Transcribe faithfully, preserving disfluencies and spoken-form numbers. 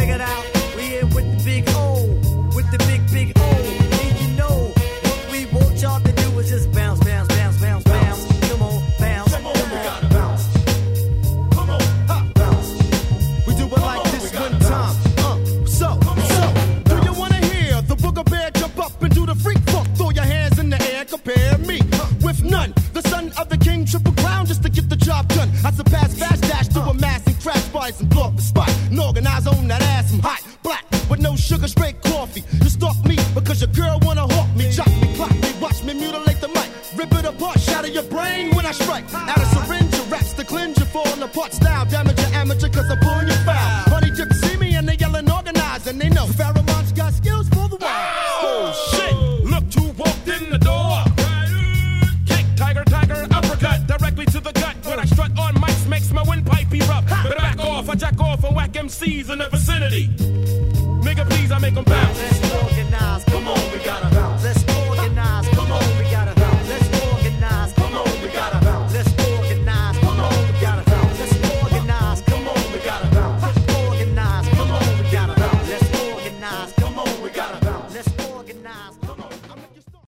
check it out. We here with the big O, with the big, big O. And you know, what we want y'all to do is just bounce, bounce, bounce, bounce, bounce. Come on, bounce. Come on, we gotta bounce. Come on, ha, bounce. We do it like this one time. Uh, so, so, do you wanna hear the booger bear jump up and do the freak fuck? Throw your hands in the air, compare me with none. The son of the king, triple crown just to get the job done. I surpass fast dash to a mass and crash bodies and blow up the spot. And organize on that ass, I'm hot, black, with no sugar, straight coffee. You stalk me because your girl wanna hawk me. Jock me, clock me, watch me mutilate the mic. Rip it apart, shatter your brain when I strike. Out of syringe, your raps to cleanse you, falling apart style. Damage your amateur cause I'm pulling you foul. Honey dip see me and they yelling organized. And they know Pharaoh's got skills for the wild. Oh shit, look who walked in the door. Kick, tiger, tiger, uppercut, directly to the gut. When I strut on mics, makes my windpipe erupt. Better back off, I jack off and whack M Cs in the vicinity. Nigga, please, I make them bounce.